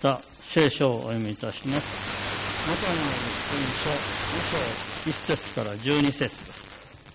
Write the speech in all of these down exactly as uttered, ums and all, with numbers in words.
た聖書をお読みいたします。マタイの福音書に章いち節からじゅうに節です。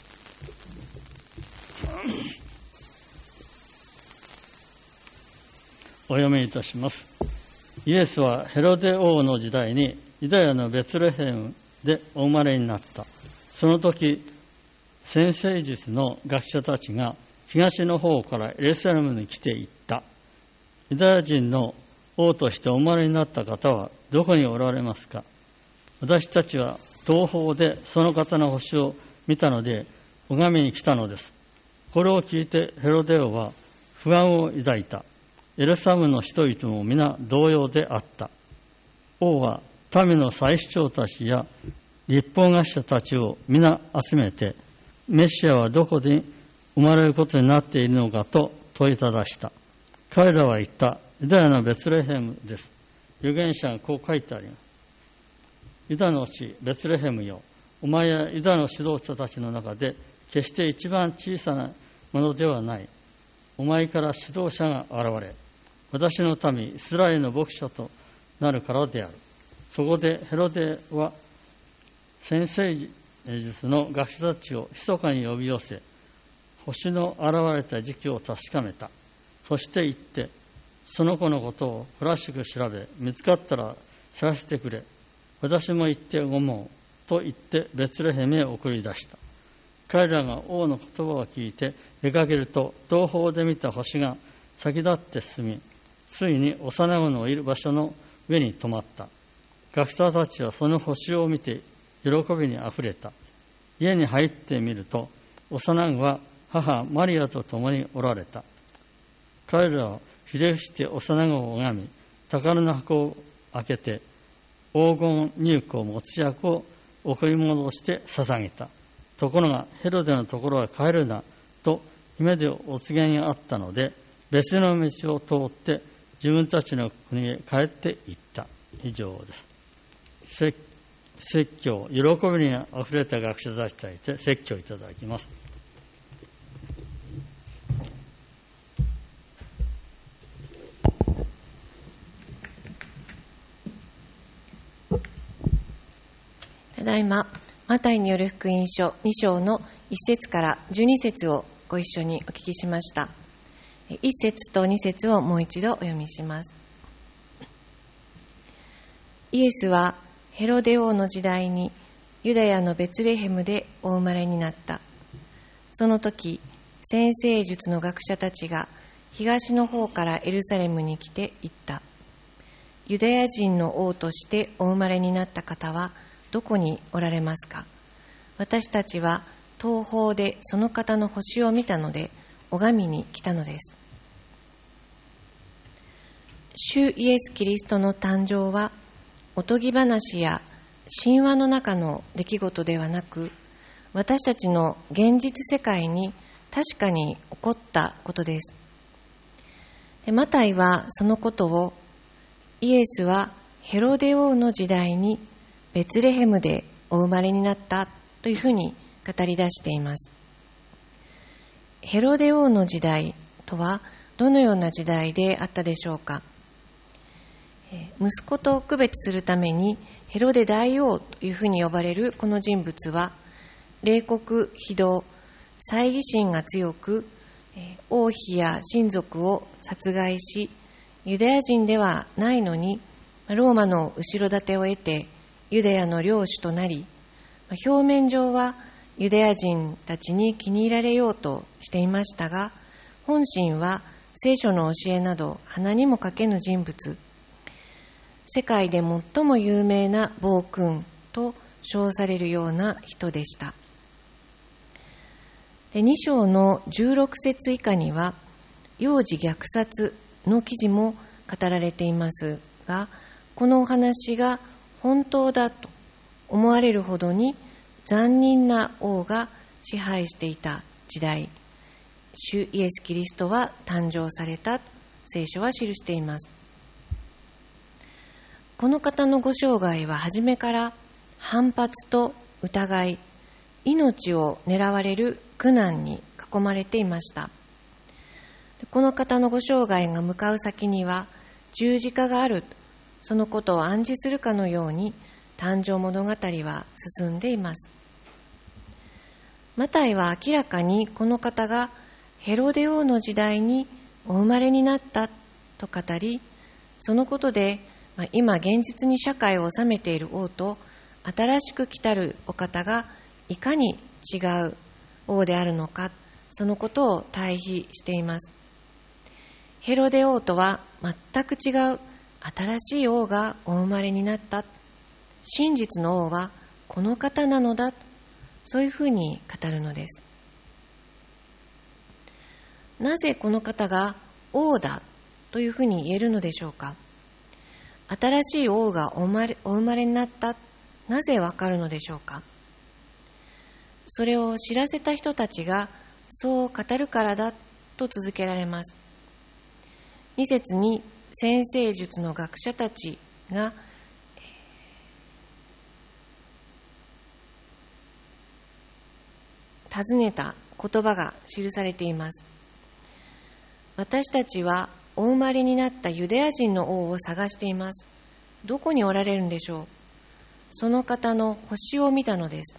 お読みいたします。イエスはヘロデ王の時代にユダヤのベツレヘムでお生まれになった。その時、先生術の学者たちが東の方からエルサレムに来ていった。ユダヤ人の王としてお生まれになった方はどこにおられますか？私たちは東方でその方の星を見たので拝みに来たのです。これを聞いてヘロデ王は不安を抱いた。エルサレムの人々も皆同様であった。王は民の祭司長たちや律法学者たちを皆集めて、メシアはどこで生まれることになっているのかと問いただした。彼らは言った。ユダヤのベツレヘムです。預言者がこう書いてあります。ユダの地ベツレヘムよ、お前やユダの指導者たちの中で決して一番小さなものではない。お前から指導者が現れ、私の民イスラエルの牧者となるからである。そこでヘロデは先生術の学者たちを密かに呼び寄せ、星の現れた時期を確かめた。そして言って、その子のことを詳しく調べ、見つかったら知らせてくれ。私も行ってごもうと言ってベツレヘムへ送り出した。彼らが王の言葉を聞いて出かけると、東方で見た星が先立って進み、ついに幼子のいる場所の上に止まった。学者たちはその星を見て喜びにあふれた。家に入ってみると、幼子は母マリアと共におられた。彼らはひれ伏して幼子を拝み、宝の箱を開けて、黄金入香持ち役を送り戻して捧げた。ところがヘロデのところへ帰るなと姫でお告げがあったので、別の道を通って自分たちの国へ帰っていった。以上です。説教、喜びにあふれた学者たちにて説教いただきます。 ただいま、マタイによる福音書に章のいち節からじゅうに節をご一緒にお聞きしました。いち節とに節をもう一度お読みします。イエスはヘロデ王の時代にユダヤのベツレヘムでお生まれになった。その時、先生術の学者たちが東の方からエルサレムに来て言った。ユダヤ人の王としてお生まれになった方はどこにおられますか？私たちは東方でその方の星を見たので拝みに来たのです。主イエス・キリストの誕生はおとぎ話や神話の中の出来事ではなく、私たちの現実世界に確かに起こったことです。でマタイはそのことを、イエスはヘロデ王の時代にベツレヘムでお生まれになったというふうに語り出しています。ヘロデ王の時代とはどのような時代であったでしょうか。息子と区別するためにヘロデ大王というふうに呼ばれるこの人物は、冷酷非道、猜疑心が強く、王妃や親族を殺害し、ユダヤ人ではないのにローマの後ろ盾を得てユダヤの領主となり、表面上はユダヤ人たちに気に入られようとしていましたが、本心は聖書の教えなど鼻にもかけぬ人物、世界で最も有名な暴君と称されるような人でした。でに章のじゅうろく節以下には幼児虐殺の記事も語られていますが、このお話が本当だと思われるほどに残忍な王が支配していた時代、主イエス・キリストは誕生されたと聖書は記しています。この方のご生涯は初めから反発と疑い、命を狙われる苦難に囲まれていました。この方のご生涯が向かう先には十字架があるそのことを暗示するかのように誕生物語は進んでいます。マタイは明らかにこの方がヘロデ王の時代にお生まれになったと語り、そのことで今現実に社会を治めている王と新しく来たるお方がいかに違う王であるのか、そのことを対比しています。ヘロデ王とは全く違う新しい王がお生まれになった。真実の王はこの方なのだ。そういうふうに語るのです。なぜこの方が王だというふうに言えるのでしょうか。新しい王がお生まれ、お生まれになった。なぜわかるのでしょうか。それを知らせた人たちがそう語るからだと続けられます。に節に占星術の学者たちが尋ねた言葉が記されています。私たちはお生まれになったユダヤ人の王を探しています。どこにおられるんでしょう。その方の星を見たのです。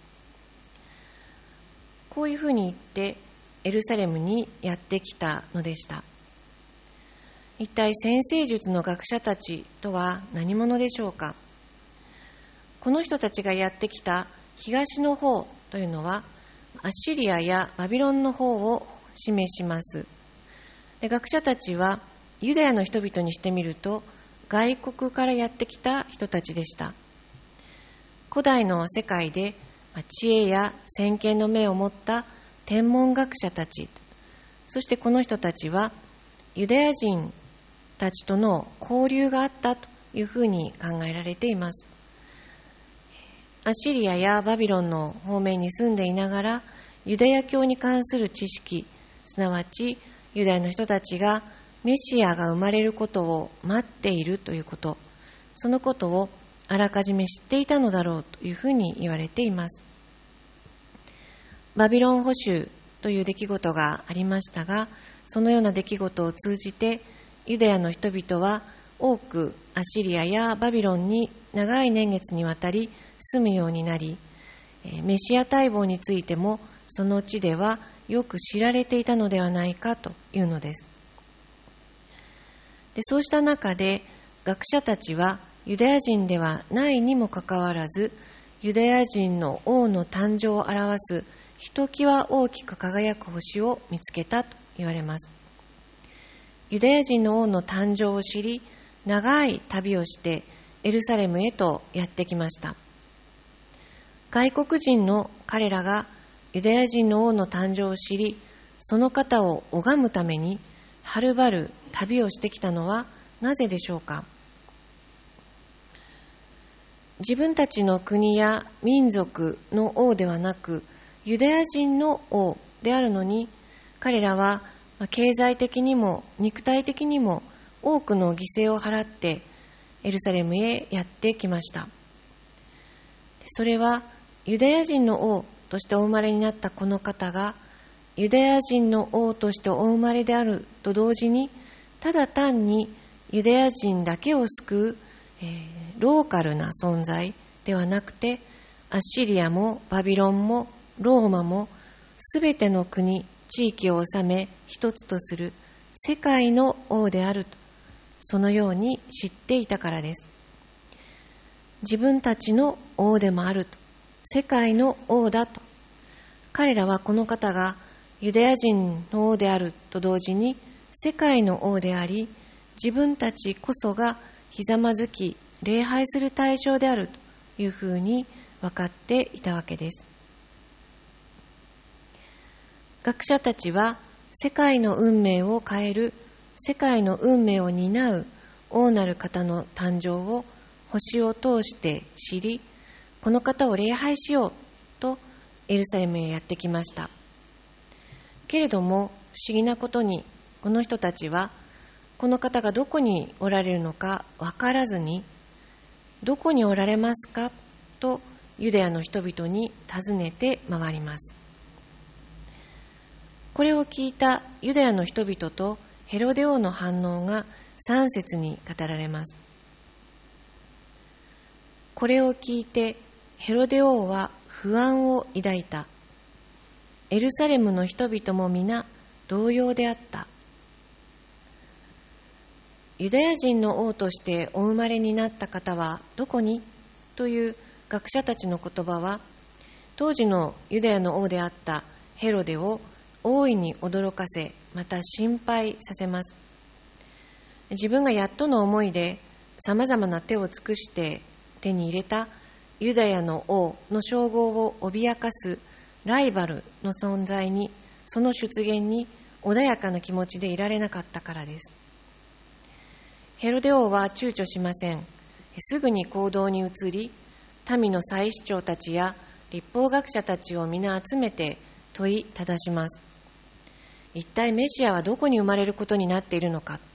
こういうふうに言ってエルサレムにやってきたのでした。一体占星術の学者たちとは何者でしょうか。この人たちがやってきた東の方というのはアッシリアやバビロンの方を示します。で、学者たちはユダヤの人々にしてみると外国からやってきた人たちでした。古代の世界で知恵や先見の目を持った天文学者たち、そしてこの人たちはユダヤ人たちとの交流があったというふうに考えられています。アッシリアやバビロンの方面に住んでいながらユダヤ教に関する知識、すなわちユダヤの人たちがメシアが生まれることを待っているということ、そのことをあらかじめ知っていたのだろうというふうに言われています。バビロン捕囚という出来事がありましたが、そのような出来事を通じてユダヤの人々は多くアッシリアやバビロンに長い年月にわたり住むようになり、メシア待望についてもその地ではよく知られていたのではないかというのです。で、そうした中で学者たちはユダヤ人ではないにもかかわらず、ユダヤ人の王の誕生を表すひときわ大きく輝く星を見つけたと言われます。ユダヤ人の王の誕生を知り、長い旅をしてエルサレムへとやってきました。外国人の彼らがユダヤ人の王の誕生を知り、その方を拝むためにはるばる旅をしてきたのはなぜでしょうか。自分たちの国や民族の王ではなく、ユダヤ人の王であるのに、彼らは経済的にも肉体的にも多くの犠牲を払ってエルサレムへやってきました。それはユダヤ人の王としてお生まれになったこの方がユダヤ人の王としてお生まれであると同時に、ただ単にユダヤ人だけを救う、えー、ローカルな存在ではなくて、アッシリアもバビロンもローマもすべての国、地域を治め一つとする世界の王であると、そのように知っていたからです。自分たちの王でもあると、世界の王だと、彼らはこの方がユダヤ人の王であると同時に世界の王であり、自分たちこそがひざまずき礼拝する対象であるというふうに分かっていたわけです。学者たちは世界の運命を変える、世界の運命を担う王なる方の誕生を星を通して知り、この方を礼拝しようとエルサレムへやってきました。けれども不思議なことに、この人たちはこの方がどこにおられるのか分からずに、どこにおられますかとユダヤの人々に尋ねて回ります。これを聞いたユダヤの人々とヘロデ王の反応がさん節に語られます。 これを聞いてヘロデ王は不安を抱いた。エルサレムの人々も皆同様であった。ユダヤ人の王としてお生まれになった方はどこにという学者たちの言葉は、当時のユダヤの王であったヘロデを大いに驚かせ、また心配させます。自分がやっとの思いでさまざまな手を尽くして手に入れたユダヤの王の称号を脅かすライバルの存在に、その出現に穏やかな気持ちでいられなかったからです。ヘロデ王は躊躇しません。すぐに行動に移り、民の祭司長たちや律法学者たちを皆集めて問いただします。一体メシアはどこに生まれることになっているのか。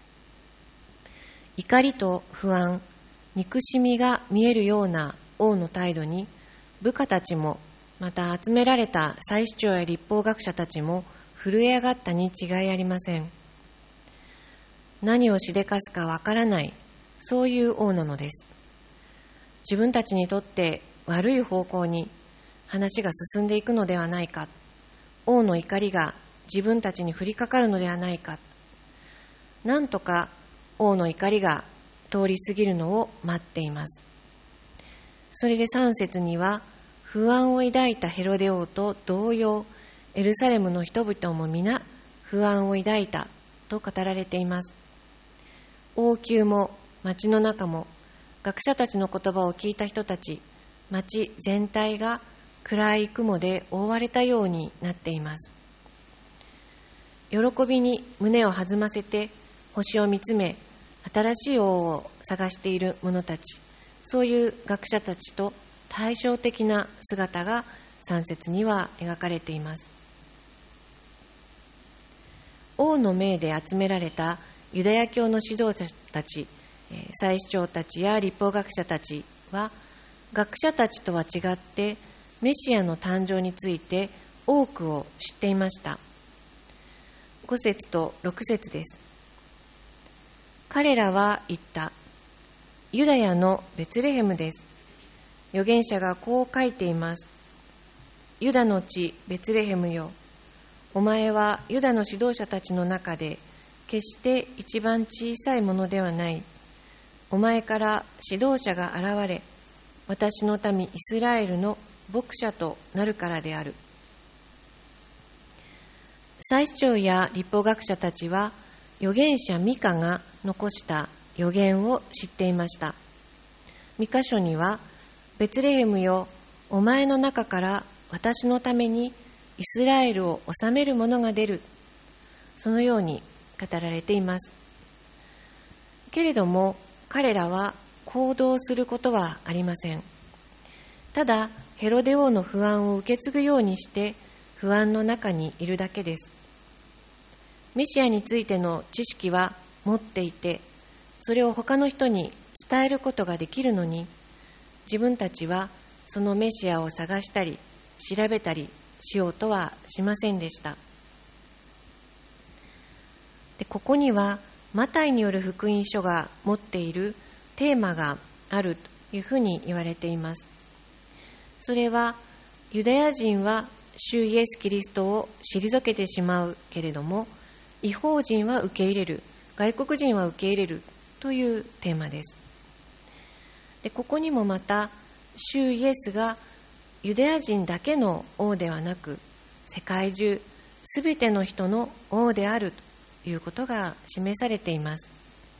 怒りと不安、憎しみが見えるような王の態度に、部下たちも、また集められた祭司長や律法学者たちも震え上がったに違いありません。何をしでかすかわからない、そういう王なのです。自分たちにとって悪い方向に話が進んでいくのではないか、王の怒りが自分たちに降りかかるのではないか、なんとか王の怒りが通り過ぎるのを待っています。それでさん節には、不安を抱いたヘロデ王と同様、エルサレムの人々も皆不安を抱いたと語られています。王宮も町の中も、学者たちの言葉を聞いた人たち、町全体が暗い雲で覆われたようになっています。喜びに胸を弾ませて星を見つめ、新しい王を探している者たち、そういう学者たちと対照的な姿がさん節には描かれています。王の命で集められたユダヤ教の指導者たち、祭司長たちや律法学者たちは、学者たちとは違ってメシアの誕生について多くを知っていました。ご節とろく節です。彼らは言った。ユダヤのベツレヘムです。預言者がこう書いています。ユダの地ベツレヘムよ、お前はユダの指導者たちの中で決して一番小さいものではない。お前から指導者が現れ、私の民イスラエルの牧者となるからである。祭司長や律法学者たちは預言者ミカが残した預言を知っていました。ミカ書には、ベツレヘムよ、お前の中から私のためにイスラエルを治める者が出る、そのように語られています。けれども彼らは行動することはありません。ただヘロデ王の不安を受け継ぐようにして不安の中にいるだけです。メシアについての知識は持っていて、それを他の人に伝えることができるのに、自分たちはそのメシアを探したり調べたりしようとはしませんでした。で、ここにはマタイによる福音書が持っているテーマがあるというふうに言われています。それは、ユダヤ人は主イエス・キリストを退けてしまうけれども、異邦人は受け入れる、外国人は受け入れるというテーマです。で、ここにもまた主イエスがユダヤ人だけの王ではなく、世界中すべての人の王であるということが示されています。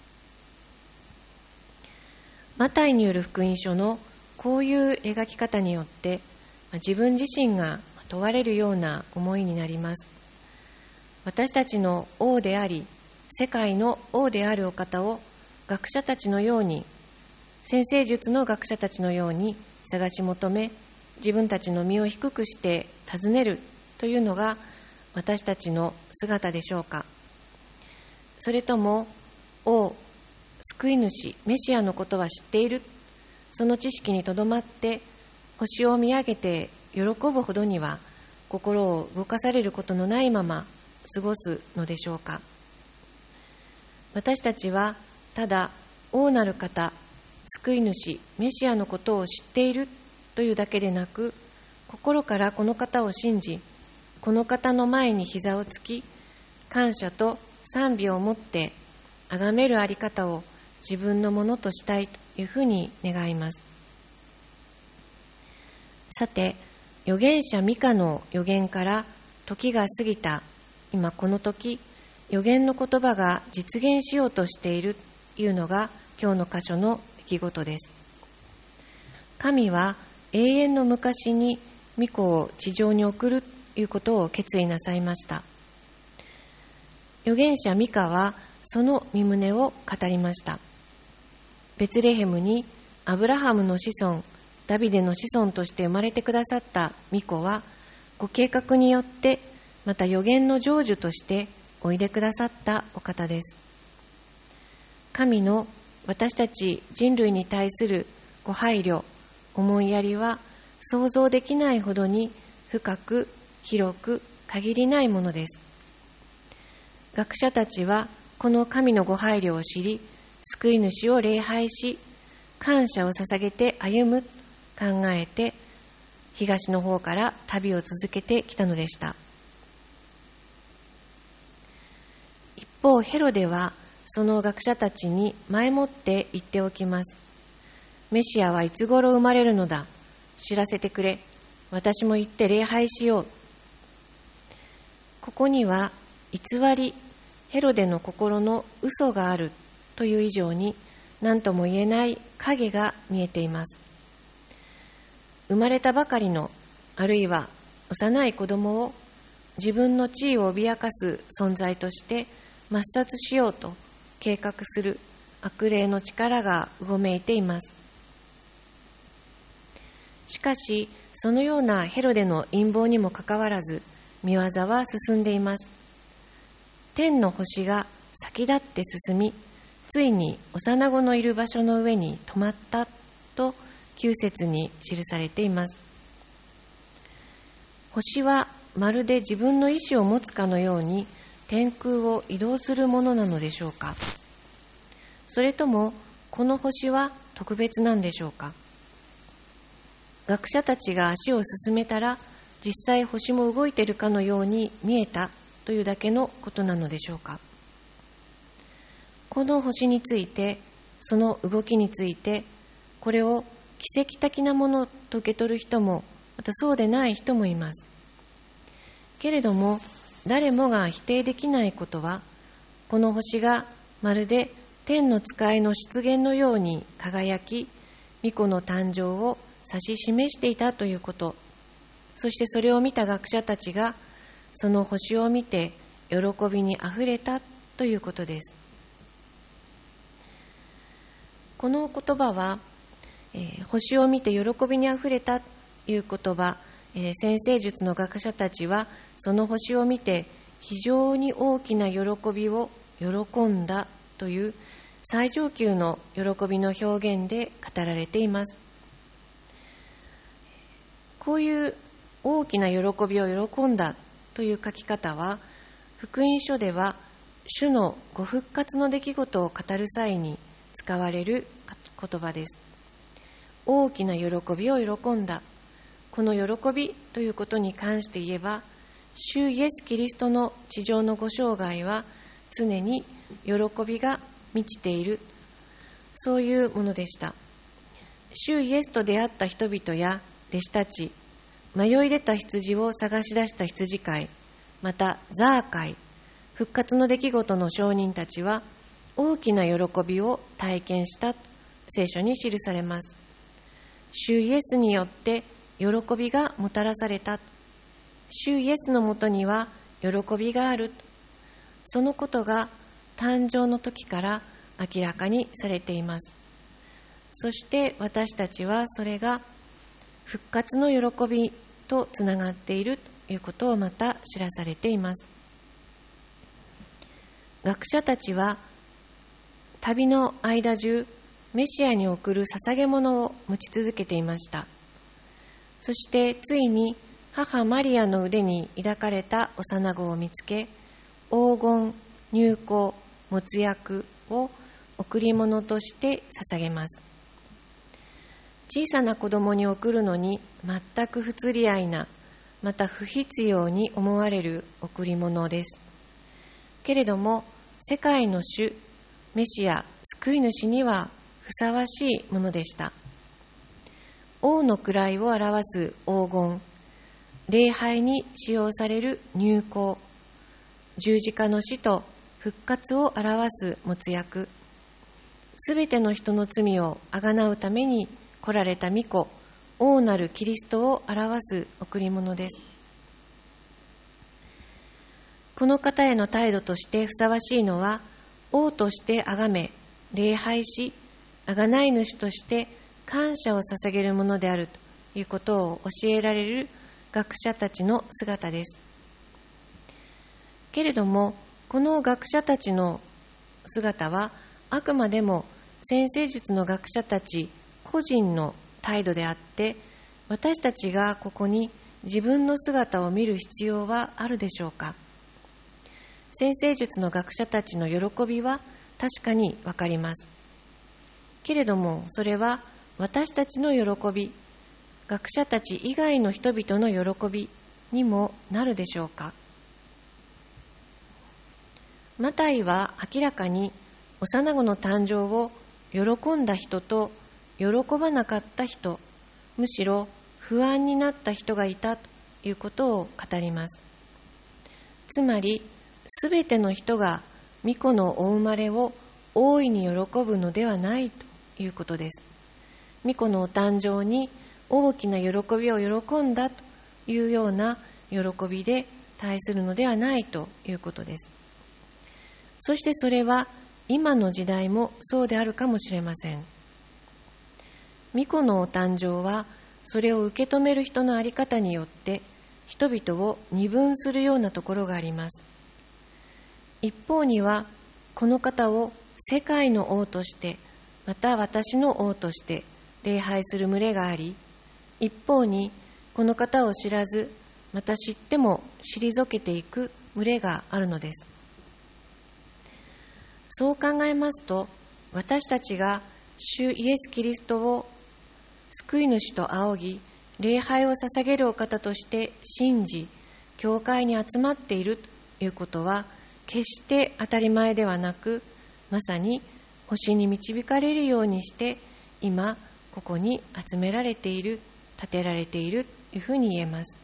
マタイによる福音書のこういう描き方によって、自分自身が問われるような思いになります。私たちの王であり、世界の王であるお方を学者たちのように、占星術の学者たちのように探し求め、自分たちの身を低くして尋ねるというのが私たちの姿でしょうか。それとも、王、救い主、メシアのことは知っている、その知識にとどまって星を見上げて喜ぶほどには心を動かされることのないまま過ごすのでしょうか。私たちはただ王なる方、 救い主メシアのことを知っているというだけでなく、心からこの方を信じ、この方の前に膝をつき、感謝と賛美を持って崇めるあり方を自分のものとしたいというふうに願います。さて、預言者ミカの預言から時が過ぎた今この時、預言の言葉が実現しようとしているというのが今日の箇所の出来事です。神は永遠の昔に御子を地上に送るということを決意なさいました。預言者ミカはその御旨を語りました。ベツレヘムにアブラハムの子孫、ダビデの子孫として生まれてくださった御子は、ご計画によってまた預言の成就としておいでくださったお方です。神の私たち人類に対するご配慮、思いやりは想像できないほどに深く、広く、限りないものです。学者たちはこの神のご配慮を知り、救い主を礼拝し、感謝を捧げて歩む、考えて、東の方から旅を続けてきたのでした。一方、ヘロデはその学者たちに前もって言っておきます。メシアはいつ頃生まれるのだ。知らせてくれ。私も行って礼拝しよう。ここには偽り、ヘロデの心の嘘があるという以上に何とも言えない影が見えています。生まれたばかりの、あるいは幼い子供を自分の地位を脅かす存在として抹殺しようと計画する悪霊の力がうごめいています。しかし、そのようなヘロデの陰謀にもかかわらず、御業は進んでいます。天の星が先立って進み、ついに幼子のいる場所の上に止まったときゅう節に記されています。星はまるで自分の意志を持つかのように天空を移動するものなのでしょうか。それともこの星は特別なんでしょうか。学者たちが足を進めたら実際星も動いているかのように見えたというだけのことなのでしょうか。この星について、その動きについて、これを奇跡的なものと受け取る人も、またそうでない人もいます。けれども、誰もが否定できないことは、この星がまるで天の使いの出現のように輝き、御子の誕生を指し示していたということ、そしてそれを見た学者たちが、その星を見て喜びにあふれたということです。この言葉は、えー、星を見て喜びにあふれたという言葉、えー、占星術の学者たちはその星を見て非常に大きな喜びを喜んだという最上級の喜びの表現で語られています。こういう大きな喜びを喜んだという書き方は、福音書では主のご復活の出来事を語る際に使われる言葉です。大きな喜びを喜んだ。この喜びということに関して言えば、主イエス・キリストの地上のご生涯は常に喜びが満ちている、そういうものでした。主イエスと出会った人々や弟子たち、迷い出た羊を探し出した羊飼い、またザー会、復活の出来事の証人たちは大きな喜びを体験した聖書に記されます。主イエスによって喜びがもたらされた。主イエスのもとには喜びがある。そのことが誕生の時から明らかにされています。そして私たちはそれが復活の喜びとつながっているということをまた知らされています。学者たちは旅の間中、メシアに送る捧げ物を持ち続けていました。そしてついに母マリアの腕に抱かれた幼子を見つけ、黄金、乳香、没薬を贈り物として捧げます。 小さな子供に贈るのに全く不釣り合いな、また不必要に思われる贈り物です。けれども、世界の主、メシア、救い主にはふさわしいものでした。王の位を表す黄金、礼拝に使用される乳香、十字架の死と復活を表す没薬、すべての人の罪をあがなうために来られた御子、王なるキリストを表す贈り物です。この方への態度としてふさわしいのは、王として崇め、礼拝し、贖い主として感謝を捧げるものであるということを教えられる学者たちの姿です。けれども、この学者たちの姿は、あくまでも占星術の学者たち個人の態度であって、私たちがここに自分の姿を見る必要はあるでしょうか。占星術の学者たちの喜びは確かにわかります。けれども、それは私たちの喜び、学者たち以外の人々の喜びにもなるでしょうか。マタイは明らかに幼子の誕生を喜んだ人と喜ばなかった人、むしろ不安になった人がいたということを語ります。つまり、すべての人が御子のお生まれを大いに喜ぶのではないということです。御子のお誕生に大きな喜びを喜んだというような喜びで対するのではないということです。そしてそれは今の時代もそうであるかもしれません。御子のお誕生はそれを受け止める人の在り方によって人々を二分するようなところがあります。一方にはこの方を世界の王として、また私の王として礼拝する群れがあり、一方にこの方を知らず、また知っても退けていく群れがあるのです。そう考えますと、私たちが主イエス・キリストを救い主と仰ぎ、礼拝を捧げるお方として信じ、教会に集まっているということは、決して当たり前ではなく、まさに星に導かれるようにして、今ここに集められている、立てられているというふうに言えます。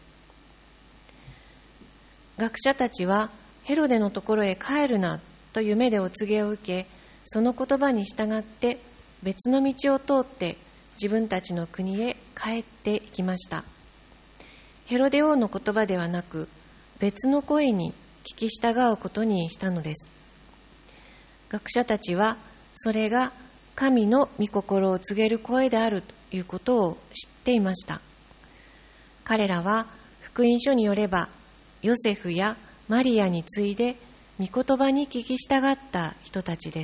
学者たちはヘロデのところへ帰るなという目でお告げを受け、その言葉に従って別の道を通って自分たちの国へ帰っていきました。ヘロデ王の言葉ではなく、別の声に聞き従うことにしたのです。学者たちはそれが神の御心を告げる声であるということを知っていました。彼らは福音書によれば、ヨセフやマリアに次いで御言葉に聞き従った人たちです。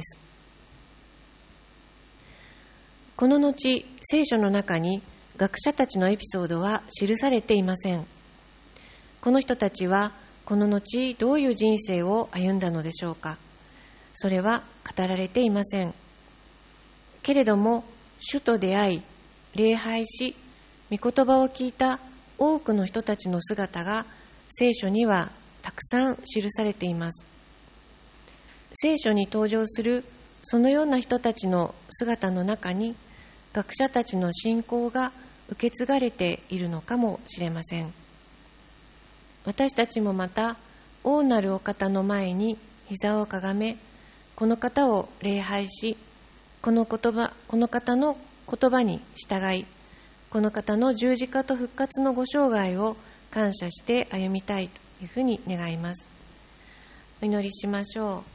この後、聖書の中に学者たちのエピソードは記されていません。この人たちはこの後どういう人生を歩んだのでしょうか。それは語られていません。けれども、主と出会い、礼拝し、御言葉を聞いた多くの人たちの姿が聖書にはたくさん記されています。聖書に登場するそのような人たちの姿の中に、学者たちの信仰が受け継がれているのかもしれません。私たちもまた、王なるお方の前に膝をかがめ、この方を礼拝し、この言葉、この方の言葉に従い、この方の十字架と復活のご生涯を感謝して歩みたいというふうに願います。お祈りしましょう。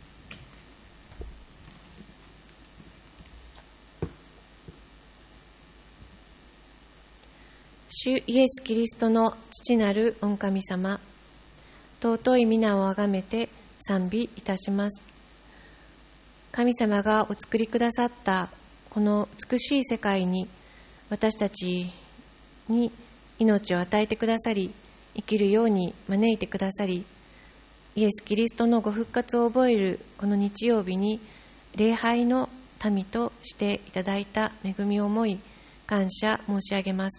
主イエス・キリストの父なる御神様、尊い皆をあがめて賛美いたします。神様がお作りくださったこの美しい世界に、私たちに命を与えてくださり、生きるように招いてくださり、イエス・キリストのご復活を覚えるこの日曜日に礼拝の民としていただいた恵みを思い、 感謝申し上げます。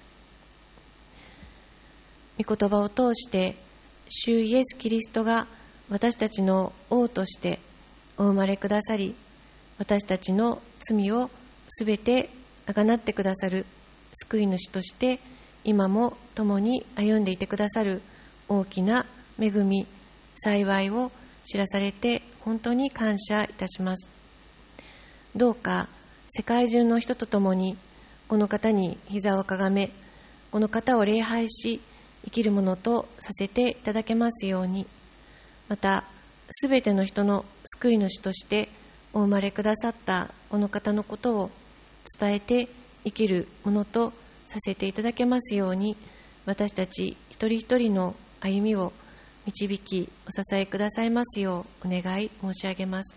御言葉を通して主イエス・キリストが私たちの王としてお生まれくださり、私たちの罪をすべてあがなってくださる救い主として今も共に歩んでいてくださる大きな恵み、幸いを知らされて本当に感謝いたします。どうか世界中の人と共にこの方に膝をかがめ、この方を礼拝し生きるものとさせていただけますように、またすべての人の救い主としてお生まれくださったこの方のことを伝えて生きるものとさせていただけますように、私たち一人一人の歩みを導きお支えくださいますようお願い申し上げます。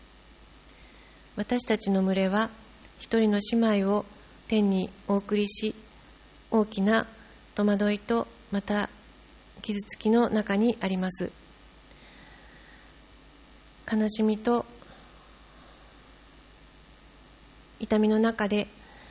私たちの群れは一人の姉妹を天にお送りし、大きな戸惑いとまた傷つきの中にあります。悲しみと痛みの中で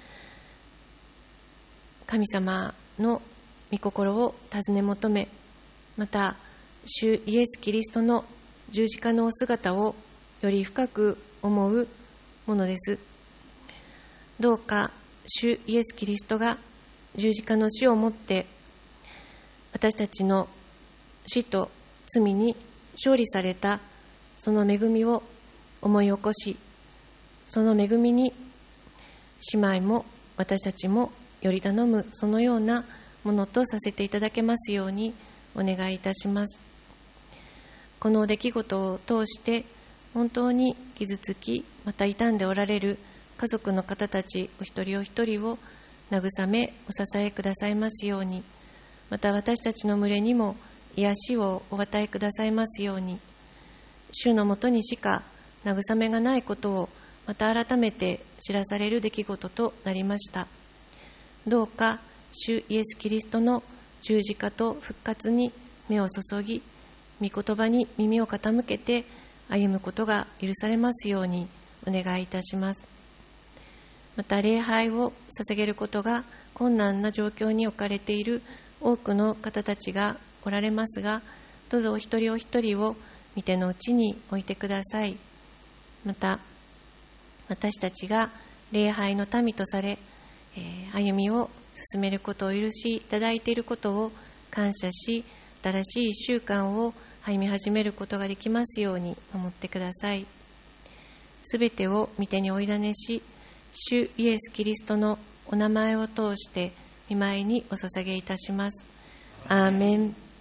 神様の御心を尋ね求め、また主イエス・キリストの十字架のお姿をより深く思うものです。どうか主イエス・キリストが十字架の死をもって私たちの死と罪に勝利されたその恵みを思い起こし、その恵みに姉妹も私たちもより頼むそのようなものとさせていただけますようにお願いいたします。この出来事を通して本当に傷つき、また傷んでおられる家族の方たちお一人お一人を慰めお支えくださいますように、また私たちの群れにも癒しをお与えくださいますように、主のもとにしか慰めがないことをまた改めて知らされる出来事となりました。どうか主イエス・キリストの十字架と復活に目を注ぎ、御言葉に耳を傾けて歩むことが許されますようにお願いいたします。また礼拝を捧げることが困難な状況に置かれている多くの方たちがおられますが、どうぞお一人お一人を御手の内に置いてください。また私たちが礼拝の民とされ、えー、歩みを進めることを許しいただいていることを感謝し、新しいいっしゅうかんを歩み始めることができますように守ってください。すべてを御手にお委ねし、主イエス・キリストのお名前を通して御前にお捧げいたします。アーメン。